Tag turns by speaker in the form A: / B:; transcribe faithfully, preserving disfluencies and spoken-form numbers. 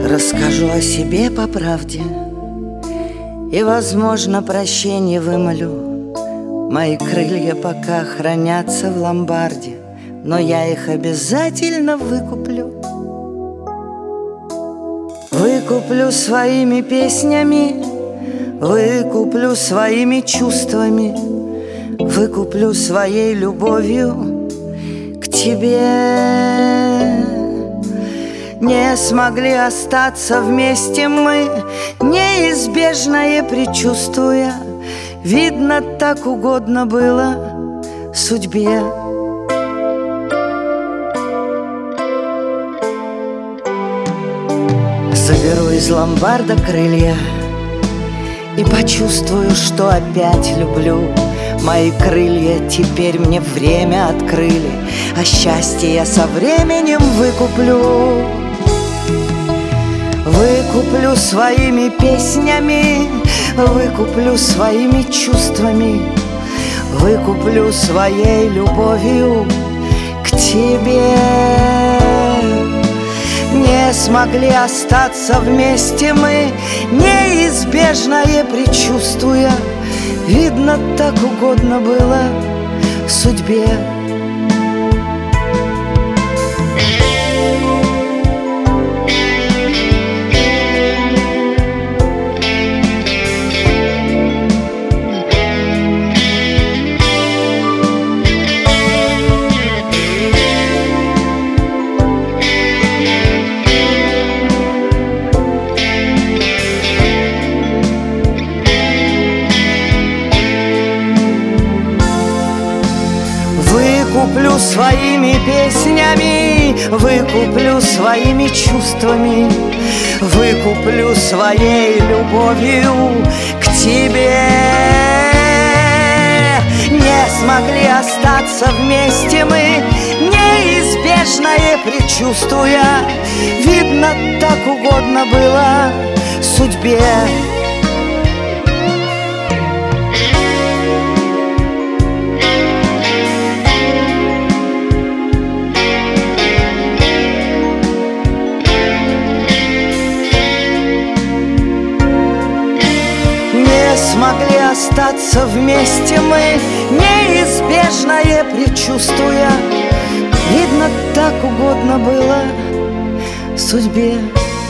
A: Расскажу о себе по правде и, возможно, прощение вымолю. Мои крылья пока хранятся в ломбарде, но я их обязательно выкуплю. Выкуплю своими песнями, выкуплю своими чувствами, выкуплю своей любовью к тебе. Не смогли остаться вместе мы, неизбежное предчувствуя. Видно, так угодно было судьбе. Заберу из ломбарда крылья и почувствую, что опять люблю. Мои крылья теперь мне время открыли, а счастье я со временем выкуплю. Выкуплю своими песнями, выкуплю своими чувствами, выкуплю своей любовью к тебе. Не смогли остаться вместе мы, неизбежное предчувствуя. Видно, так угодно было судьбе. Выкуплю своими песнями, выкуплю своими чувствами, выкуплю своей любовью к тебе. Не смогли остаться вместе мы, неизбежное предчувствуя. Видно, так угодно было судьбе. Смогли остаться вместе мы, неизбежное предчувствуя. Видно, так угодно было судьбе.